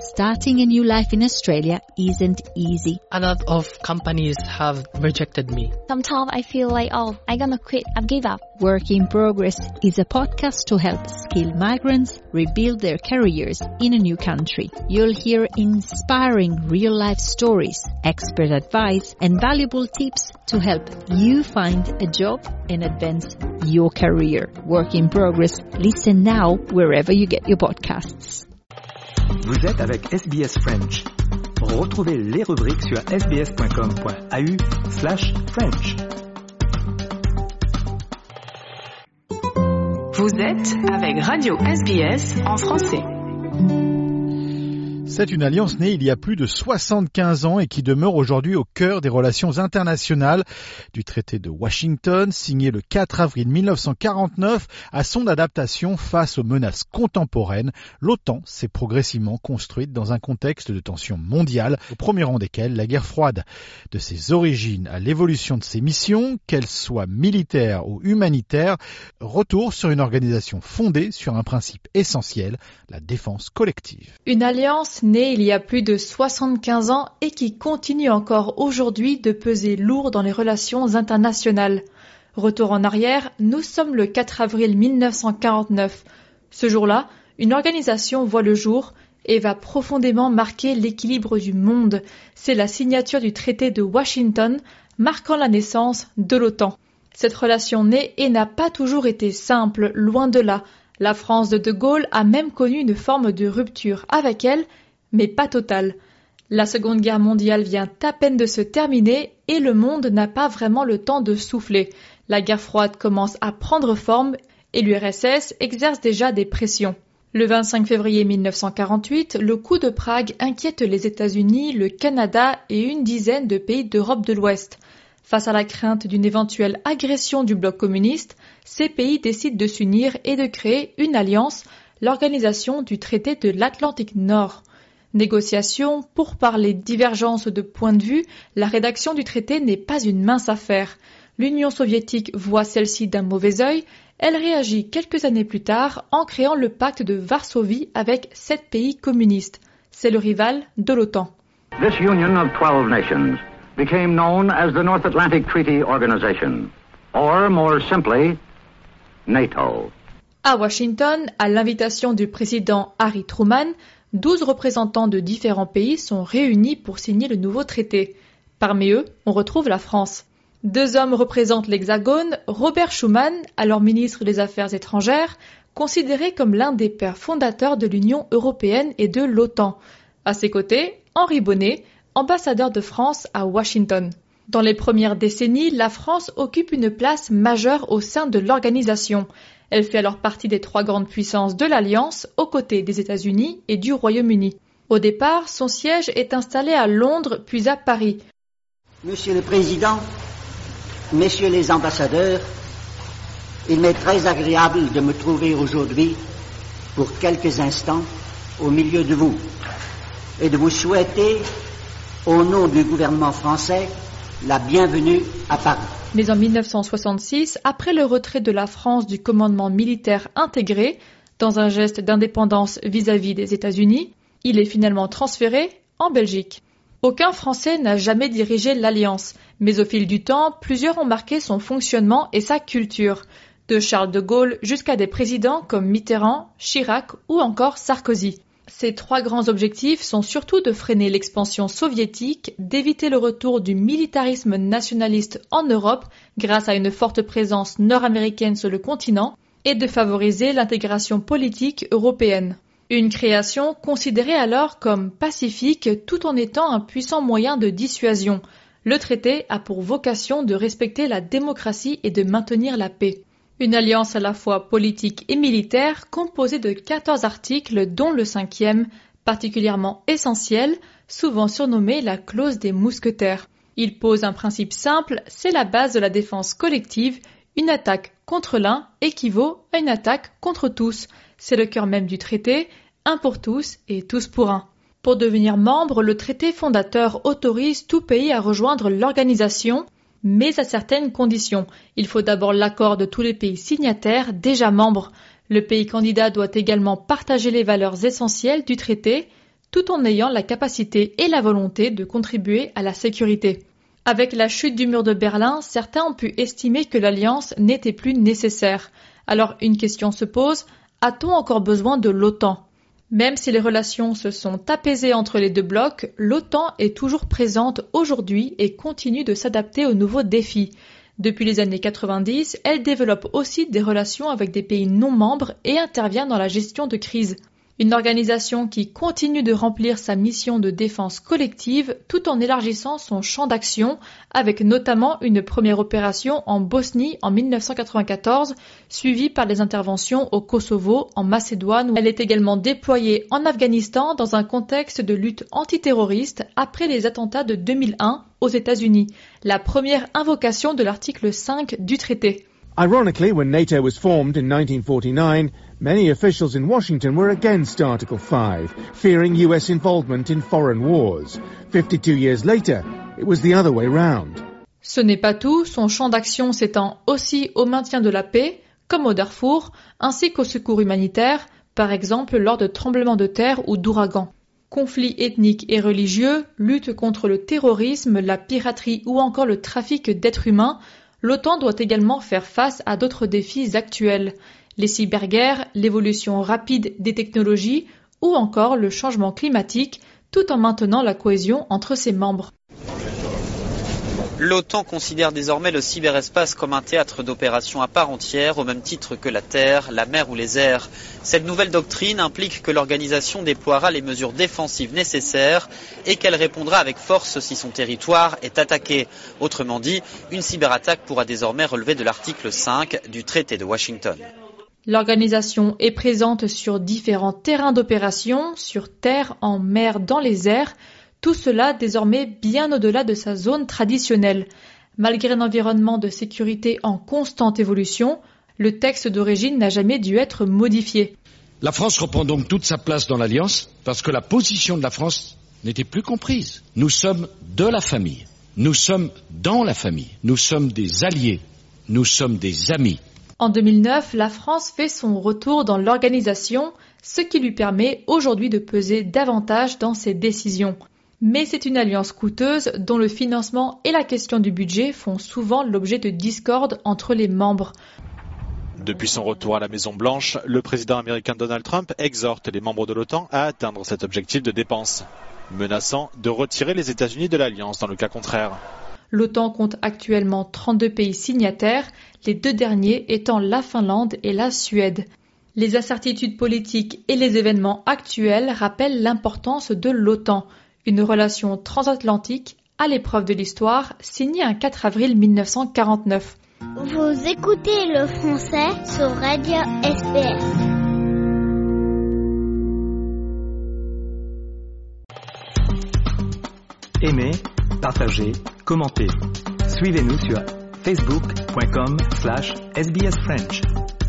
Starting a new life in Australia isn't easy. A lot of companies have rejected me. Sometimes I feel like, I'm gonna quit, I've give up. Work in Progress is a podcast to help skilled migrants rebuild their careers in a new country. You'll hear inspiring real-life stories, expert advice, and valuable tips to help you find a job and advance your career. Work in Progress. Listen now wherever you get your podcasts. Vous êtes avec SBS French. Retrouvez les rubriques sur sbs.com.au/French. Vous êtes avec Radio SBS en français. C'est une alliance née il y a plus de 75 ans et qui demeure aujourd'hui au cœur des relations internationales. Du traité de Washington, signé le 4 avril 1949, à son adaptation face aux menaces contemporaines, l'OTAN s'est progressivement construite dans un contexte de tensions mondiales, au premier rang desquelles la guerre froide. De ses origines à l'évolution de ses missions, qu'elles soient militaires ou humanitaires, retour sur une organisation fondée sur un principe essentiel, la défense collective. Une alliance née il y a plus de 75 ans et qui continue encore aujourd'hui de peser lourd dans les relations internationales. Retour en arrière, nous sommes le 4 avril 1949. Ce jour-là, une organisation voit le jour et va profondément marquer l'équilibre du monde. C'est la signature du traité de Washington, marquant la naissance de l'OTAN. Cette relation née et n'a pas toujours été simple, loin de là. La France de De Gaulle a même connu une forme de rupture avec elle, mais pas totale. La Seconde Guerre mondiale vient à peine de se terminer et le monde n'a pas vraiment le temps de souffler. La guerre froide commence à prendre forme et l'URSS exerce déjà des pressions. Le 25 février 1948, le coup de Prague inquiète les États-Unis, le Canada et une dizaine de pays d'Europe de l'Ouest. Face à la crainte d'une éventuelle agression du bloc communiste, ces pays décident de s'unir et de créer une alliance, l'Organisation du traité de l'Atlantique Nord. Négociations, pourparlers, divergences de points de vue, la rédaction du traité n'est pas une mince affaire. L'Union soviétique voit celle-ci d'un mauvais œil, elle réagit quelques années plus tard en créant le pacte de Varsovie avec 7 pays communistes. C'est le rival de l'OTAN. This union of 12 nations became known as the North Atlantic Treaty Organization, or more simply, NATO. À Washington, à l'invitation du président Harry Truman, 12 représentants de différents pays sont réunis pour signer le nouveau traité. Parmi eux, on retrouve la France. 2 hommes représentent l'Hexagone, Robert Schuman, alors ministre des Affaires étrangères, considéré comme l'un des pères fondateurs de l'Union européenne et de l'OTAN. À ses côtés, Henri Bonnet, ambassadeur de France à Washington. Dans les premières décennies, la France occupe une place majeure au sein de l'organisation. Elle fait alors partie des 3 grandes puissances de l'Alliance, aux côtés des États-Unis et du Royaume-Uni. Au départ, son siège est installé à Londres, puis à Paris. Monsieur le Président, Messieurs les ambassadeurs, il m'est très agréable de me trouver aujourd'hui, pour quelques instants, au milieu de vous, et de vous souhaiter, au nom du gouvernement français, la bienvenue à Paris. Mais en 1966, après le retrait de la France du commandement militaire intégré, dans un geste d'indépendance vis-à-vis des États-Unis, il est finalement transféré en Belgique. Aucun Français n'a jamais dirigé l'Alliance, mais au fil du temps, plusieurs ont marqué son fonctionnement et sa culture, de Charles de Gaulle jusqu'à des présidents comme Mitterrand, Chirac ou encore Sarkozy. Ces 3 grands objectifs sont surtout de freiner l'expansion soviétique, d'éviter le retour du militarisme nationaliste en Europe grâce à une forte présence nord-américaine sur le continent et de favoriser l'intégration politique européenne. Une création considérée alors comme pacifique tout en étant un puissant moyen de dissuasion. Le traité a pour vocation de respecter la démocratie et de maintenir la paix. Une alliance à la fois politique et militaire composée de 14 articles dont le 5e, particulièrement essentiel, souvent surnommé la clause des mousquetaires. Il pose un principe simple, c'est la base de la défense collective, une attaque contre l'un équivaut à une attaque contre tous. C'est le cœur même du traité, un pour tous et tous pour un. Pour devenir membre, le traité fondateur autorise tout pays à rejoindre l'organisation, mais à certaines conditions. Il faut d'abord l'accord de tous les pays signataires déjà membres. Le pays candidat doit également partager les valeurs essentielles du traité. tout en ayant la capacité et la volonté de contribuer à la sécurité. Avec la chute du mur de Berlin, certains ont pu estimer que l'alliance n'était plus nécessaire. Alors une question se pose, a-t-on encore besoin de l'OTAN ? Même si les relations se sont apaisées entre les deux blocs, l'OTAN est toujours présente aujourd'hui et continue de s'adapter aux nouveaux défis. Depuis les années 90, elle développe aussi des relations avec des pays non membres et intervient dans la gestion de crise. Une organisation qui continue de remplir sa mission de défense collective tout en élargissant son champ d'action, avec notamment une première opération en Bosnie en 1994, suivie par des interventions au Kosovo, en Macédoine. Elle est également déployée en Afghanistan dans un contexte de lutte antiterroriste après les attentats de 2001 aux États-Unis, la première invocation de l'article 5 du traité. Ironically, when NATO was formed in 1949, many officials in Washington were against Article 5, fearing US involvement in foreign wars. 52 years later, it was the other way round. Ce n'est pas tout, son champ d'action s'étend aussi au maintien de la paix, comme au Darfour, ainsi qu'au secours humanitaire, par exemple lors de tremblements de terre ou d'ouragans. Conflits ethniques et religieux, lutte contre le terrorisme, la piraterie ou encore le trafic d'êtres humains, l'OTAN doit également faire face à d'autres défis actuels, les cyberguerres, l'évolution rapide des technologies ou encore le changement climatique, tout en maintenant la cohésion entre ses membres. L'OTAN considère désormais le cyberespace comme un théâtre d'opérations à part entière, au même titre que la terre, la mer ou les airs. Cette nouvelle doctrine implique que l'organisation déploiera les mesures défensives nécessaires et qu'elle répondra avec force si son territoire est attaqué. Autrement dit, une cyberattaque pourra désormais relever de l'article 5 du traité de Washington. L'organisation est présente sur différents terrains d'opération, sur terre, en mer, dans les airs. Tout cela désormais bien au-delà de sa zone traditionnelle. Malgré un environnement de sécurité en constante évolution, le texte d'origine n'a jamais dû être modifié. La France reprend donc toute sa place dans l'Alliance parce que la position de la France n'était plus comprise. Nous sommes de la famille, nous sommes dans la famille, nous sommes des alliés, nous sommes des amis. En 2009, la France fait son retour dans l'organisation, ce qui lui permet aujourd'hui de peser davantage dans ses décisions. Mais c'est une alliance coûteuse dont le financement et la question du budget font souvent l'objet de discordes entre les membres. Depuis son retour à la Maison-Blanche, le président américain Donald Trump exhorte les membres de l'OTAN à atteindre cet objectif de dépenses, menaçant de retirer les États-Unis de l'Alliance dans le cas contraire. L'OTAN compte actuellement 32 pays signataires, les deux derniers étant la Finlande et la Suède. Les incertitudes politiques et les événements actuels rappellent l'importance de l'OTAN, une relation transatlantique à l'épreuve de l'histoire signée un 4 avril 1949. Vous écoutez le français sur Radio SBS. Aimez, partagez, commentez. Suivez-nous sur facebook.com/sbsfrench.